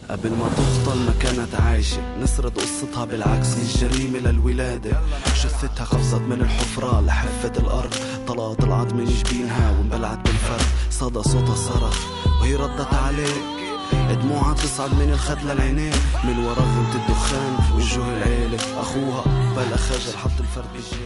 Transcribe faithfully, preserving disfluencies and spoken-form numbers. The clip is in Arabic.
قبل ما تقتل ما كانت عايشة، نسرد قصتها بالعكس من الجريمة للولادة. جثتها قفزت من الحفرة لحفة الأرض، طلعت العظم من جبينها وانبلعت بالفرد. صدى صوتها صرخ وهي ردت عليه، دموعها تصعد من الخد للعينين. من ورا غمة الدخان وجه العيلة، أخوها بلا خجل حط الفرد بالجيب.